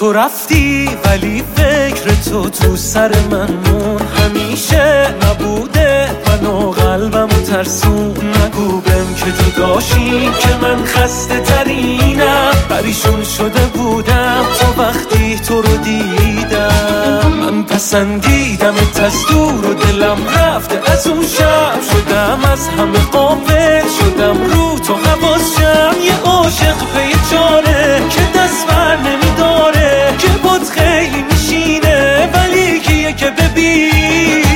تو رفتی ولی فکر تو سر من مون، همیشه نبوده من و قلبم ترسون. نگو بهم که جداشیم که من خسته ترینم، پریشون شده بودم تو وقتی تو رو دیدم. من پسندیدمت از دور و دلم رفته از اون شب، شدم از همه غافل، شدم رو تو حواسم. یه عاشق پی چاره که دست بر نمیداره، که بود خیلی میشینه ولی کیه که ببینه.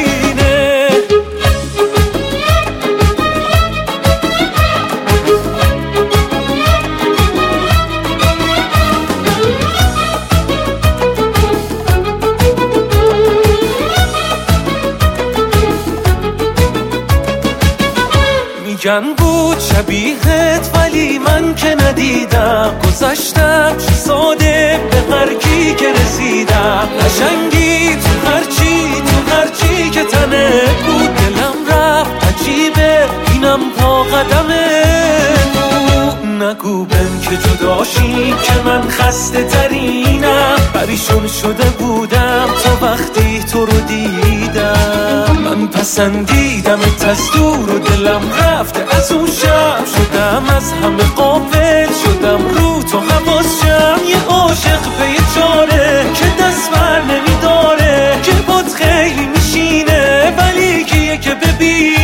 میگن بود شبیهت ولی من که ندیدم، گذشتم چه ساده به هرکی که رسیدم. قشنگی تو هرچی که تنه بود، دلم رفت عجیبه اینم پا قدمه بود. نگو بهم که جداشیم که من خسته ترینم، پریشون شده بودم تو وقتی تو رو دیدم. من پسندیدمت از دور و دلم رفته از اون شب، شدم از همه غافل، شدم رو تو حواسم. یه عاشق پی چاره که دست بر نمیداره، که بود خیلی میشینه ولی کیه که ببین.